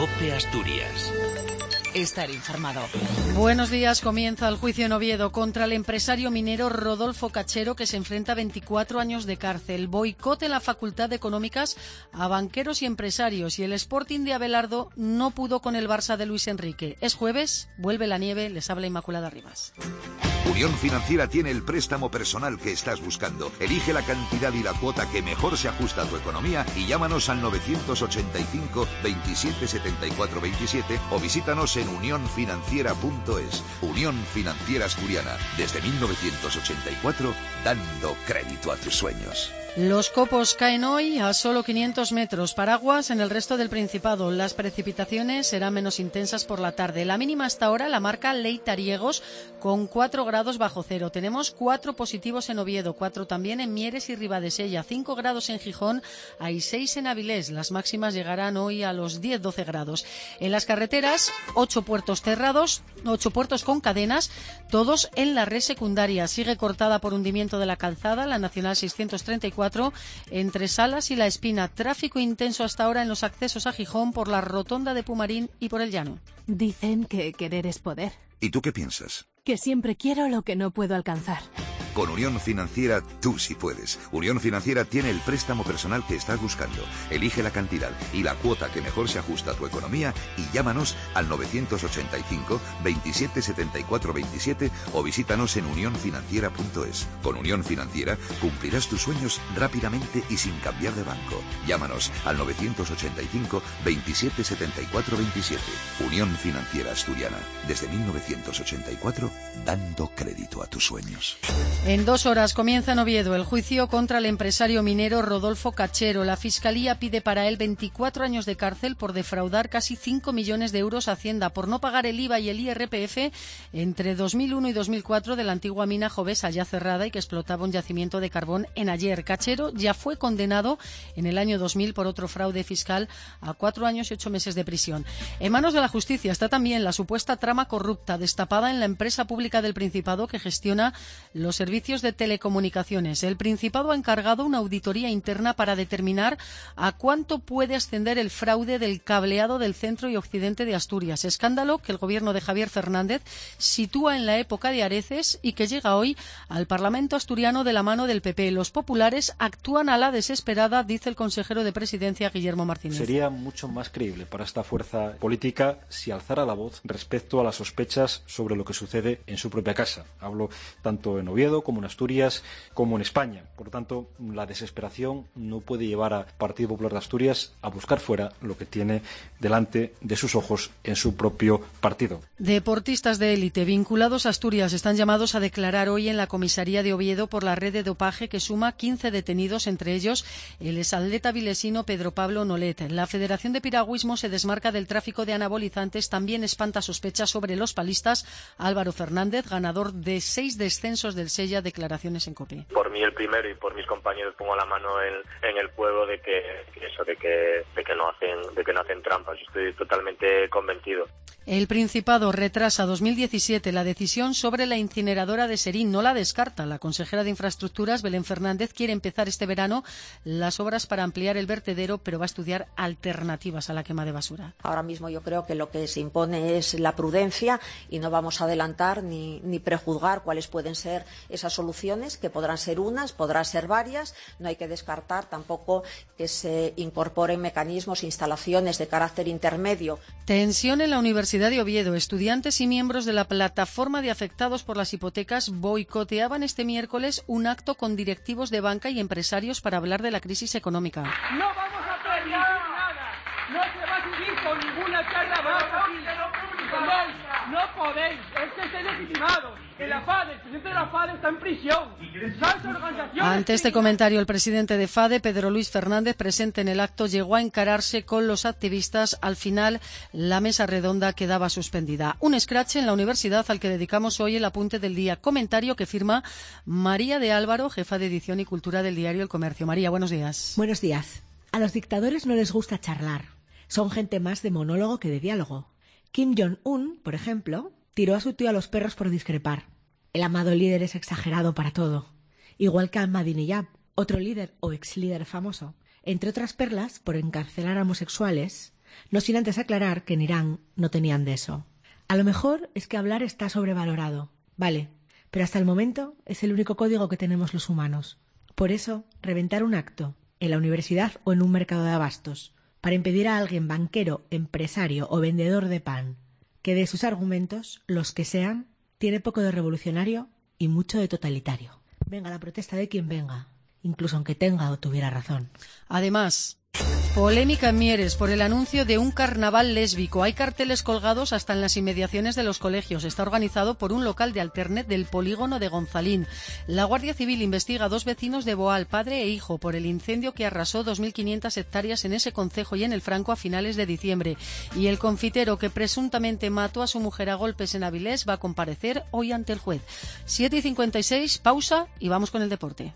COPE Asturias. Estar informado. Buenos días. Comienza el juicio en Oviedo contra el empresario minero Rodolfo Cachero, que se enfrenta a 24 años de cárcel. Boicot en la Facultad de Económicas a banqueros y empresarios. Y el Sporting de Abelardo no pudo con el Barça de Luis Enrique. Es jueves, vuelve la nieve, les habla Inmaculada Rivas. Unión Financiera tiene el préstamo personal que estás buscando. Elige la cantidad y la cuota que mejor se ajusta a tu economía y llámanos al 985 27 74 27 o visítanos en unionfinanciera.es. Unión Financiera Asturiana, desde 1984, dando crédito a tus sueños. Los copos caen hoy a solo 500 metros. Paraguas en el resto del Principado. Las precipitaciones serán menos intensas por la tarde. La mínima hasta ahora la marca Leitariegos con 4 grados bajo cero. Tenemos 4 positivos en Oviedo, 4 también en Mieres y Ribadesella, 5 grados en Gijón, hay 6 en Avilés. Las máximas llegarán hoy a los 10-12 grados. En las carreteras, 8 puertos cerrados, 8 puertos con cadenas, todos en la red secundaria. Sigue cortada por hundimiento de la calzada, la Nacional 634, entre Salas y La Espina. Tráfico intenso hasta ahora en los accesos a Gijón por la rotonda de Pumarín y por el Llano. Dicen que querer es poder. ¿Y tú qué piensas? Que siempre quiero lo que no puedo alcanzar. Con Unión Financiera tú sí puedes. Unión Financiera tiene el préstamo personal que estás buscando. Elige la cantidad y la cuota que mejor se ajusta a tu economía y llámanos al 985 27 74 27 o visítanos en unionfinanciera.es. Con Unión Financiera cumplirás tus sueños rápidamente y sin cambiar de banco. Llámanos al 985 27 74 27. Unión Financiera Asturiana, desde 1984, dando crédito a tus sueños. En 2 horas comienza en Oviedo el juicio contra el empresario minero Rodolfo Cachero. La Fiscalía pide para él 24 años de cárcel por defraudar casi 5 millones de euros a Hacienda, por no pagar el IVA y el IRPF entre 2001 y 2004 de la antigua mina Jovesa, ya cerrada y que explotaba un yacimiento de carbón en Aller. Cachero ya fue condenado en el año 2000 por otro fraude fiscal a 4 años y 8 meses de prisión. En manos de la justicia está también la supuesta trama corrupta destapada en la empresa pública del Principado que gestiona los servicios de telecomunicaciones. El Principado ha encargado una auditoría interna para determinar a cuánto puede ascender el fraude del cableado del centro y occidente de Asturias. Escándalo que el gobierno de Javier Fernández sitúa en la época de Areces y que llega hoy al Parlamento asturiano de la mano del PP. Los populares actúan a la desesperada, dice el consejero de Presidencia, Guillermo Martínez. Sería mucho más creíble para esta fuerza política si alzara la voz respecto a las sospechas sobre lo que sucede en su propia casa. Hablo tanto en Oviedo como en Asturias, como en España. Por lo tanto, la desesperación no puede llevar a Partido Popular de Asturias a buscar fuera lo que tiene delante de sus ojos en su propio partido. Deportistas de élite vinculados a Asturias están llamados a declarar hoy en la comisaría de Oviedo por la red de dopaje que suma 15 detenidos, entre ellos el exatleta vilesino Pedro Pablo Nolet. La Federación de Piragüismo se desmarca del tráfico de anabolizantes, también espanta sospechas sobre los palistas. Álvaro Fernández, ganador de 6 descensos del Sella, declaraciones en COPE. Por mí el primero y por mis compañeros pongo la mano en el fuego de que no hacen trampas. Yo estoy totalmente convencido. El Principado retrasa 2017 la decisión sobre la incineradora de Serín. No la descarta. La consejera de Infraestructuras, Belén Fernández, quiere empezar este verano las obras para ampliar el vertedero, pero va a estudiar alternativas a la quema de basura. Ahora mismo yo creo que lo que se impone es la prudencia y no vamos a adelantar ni prejuzgar cuáles pueden ser esas soluciones, que podrán ser unas, podrán ser varias. No hay que descartar tampoco que se incorporen mecanismos, instalaciones de carácter intermedio. Tensión en la Universidad de Oviedo. Estudiantes y miembros de la plataforma de afectados por las hipotecas boicoteaban este miércoles un acto con directivos de banca y empresarios para hablar de la crisis económica. No vamos a permitir nada. No se va a seguir con ninguna charla baja aquí. No podéis. Es que estáis legitimados. El presidente de la FADE está en prisión. Ante este comentario, el presidente de FADE, Pedro Luis Fernández, presente en el acto, llegó a encararse con los activistas. Al final, la mesa redonda quedaba suspendida. Un escrache en la universidad al que dedicamos hoy el apunte del día. Comentario que firma María de Álvaro, jefa de edición y cultura del diario El Comercio. María, buenos días. Buenos días. A los dictadores no les gusta charlar. Son gente más de monólogo que de diálogo. Kim Jong-un, por ejemplo, tiró a su tío a los perros por discrepar. El amado líder es exagerado para todo. Igual que Ahmadinejad, otro líder o ex líder famoso. Entre otras perlas, por encarcelar a homosexuales, no sin antes aclarar que en Irán no tenían de eso. A lo mejor es que hablar está sobrevalorado, vale, pero hasta el momento es el único código que tenemos los humanos. Por eso, reventar un acto, en la universidad o en un mercado de abastos, para impedir a alguien banquero, empresario o vendedor de pan que dé sus argumentos, los que sean, tiene poco de revolucionario y mucho de totalitario. Venga la protesta de quien venga, incluso aunque tenga o tuviera razón. Además, polémica en Mieres por el anuncio de un carnaval lésbico. Hay carteles colgados hasta en las inmediaciones de los colegios. Está organizado por un local de Alternet del polígono de Gonzalín. La Guardia Civil investiga a 2 vecinos de Boal, padre e hijo, por el incendio que arrasó 2.500 hectáreas en ese concejo y en el Franco a finales de diciembre. Y el confitero que presuntamente mató a su mujer a golpes en Avilés va a comparecer hoy ante el juez. 7:56, pausa y vamos con el deporte.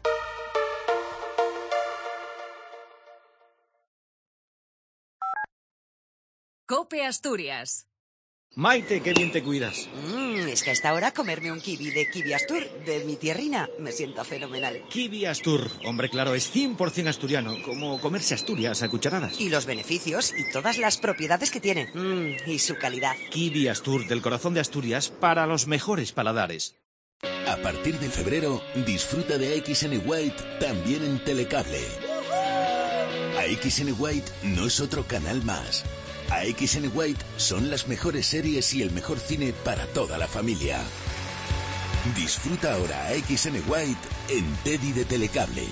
COPE Asturias. Maite, qué bien te cuidas. Es que a esta hora comerme un kiwi de Kiwi Astur, de mi tierrina, me sienta fenomenal. Kiwi Astur, hombre, claro, es 100% asturiano, como comerse Asturias a cucharadas. Y los beneficios y todas las propiedades que tiene. Y su calidad. Kiwi Astur, del corazón de Asturias, para los mejores paladares. A partir de febrero, disfruta de AXN White también en Telecable. AXN White no es otro canal más. AXN White son las mejores series y el mejor cine para toda la familia. Disfruta ahora AXN White en Teddy de Telecable.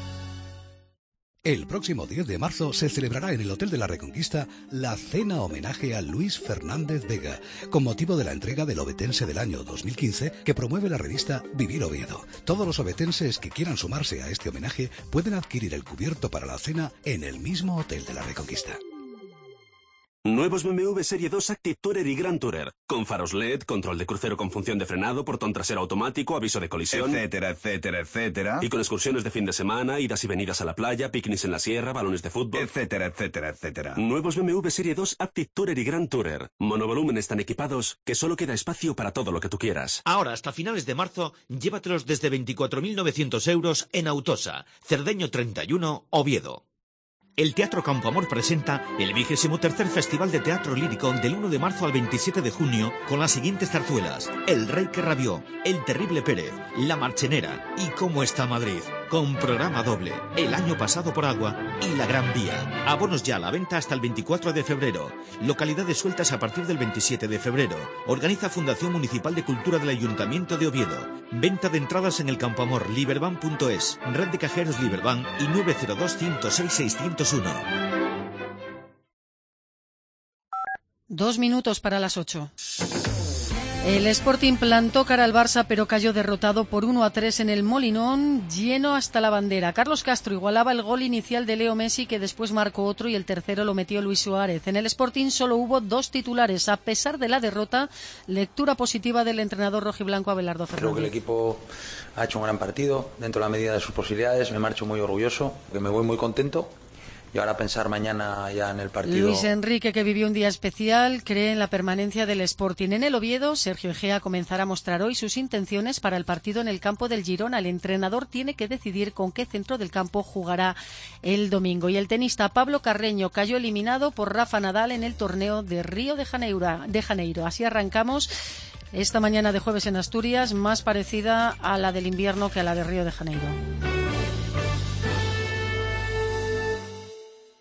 El próximo 10 de marzo se celebrará en el Hotel de la Reconquista la cena homenaje a Luis Fernández Vega, con motivo de la entrega del Ovetense del año 2015 que promueve la revista Vivir Oviedo. Todos los ovetenses que quieran sumarse a este homenaje pueden adquirir el cubierto para la cena en el mismo Hotel de la Reconquista. Nuevos BMW Serie 2 Active Tourer y Grand Tourer. Con faros LED, control de crucero con función de frenado, portón trasero automático, aviso de colisión... etcétera, etcétera, etcétera. Y con excursiones de fin de semana, idas y venidas a la playa, picnics en la sierra, balones de fútbol... etcétera, etcétera, etcétera. Nuevos BMW Serie 2 Active Tourer y Grand Tourer. Monovolúmenes tan equipados que solo queda espacio para todo lo que tú quieras. Ahora, hasta finales de marzo, llévatelos desde 24.900 euros en Autosa, Cerdeño 31, Oviedo. El Teatro Campoamor presenta el 23º Festival de Teatro Lírico del 1 de marzo al 27 de junio con las siguientes zarzuelas: El Rey que Rabió, El Terrible Pérez, La Marchenera y Cómo está Madrid, con programa doble, El año pasado por agua y La Gran Vía. Abonos ya a la venta hasta el 24 de febrero. Localidades sueltas a partir del 27 de febrero. Organiza Fundación Municipal de Cultura del Ayuntamiento de Oviedo. Venta de entradas en el Campoamor, liberban.es, Red de Cajeros Liberban y 902-106-601. 2 minutos para las 8. El Sporting plantó cara al Barça, pero cayó derrotado por 1-3 en el Molinón, lleno hasta la bandera. Carlos Castro igualaba el gol inicial de Leo Messi, que después marcó otro, y el tercero lo metió Luis Suárez. En el Sporting solo hubo 2 titulares. A pesar de la derrota, lectura positiva del entrenador rojiblanco Abelardo Fernández. Creo que el equipo ha hecho un gran partido, dentro de la medida de sus posibilidades. Me marcho muy orgulloso, que me voy muy contento. Y ahora pensar mañana ya en el partido. Luis Enrique, que vivió un día especial, cree en la permanencia del Sporting. En el Oviedo, Sergio Egea comenzará a mostrar hoy sus intenciones para el partido en el campo del Girona. El entrenador tiene que decidir con qué centro del campo jugará el domingo. Y el tenista Pablo Carreño cayó eliminado por Rafa Nadal en el torneo de Río de Janeiro. Así arrancamos esta mañana de jueves en Asturias, más parecida a la del invierno que a la de Río de Janeiro.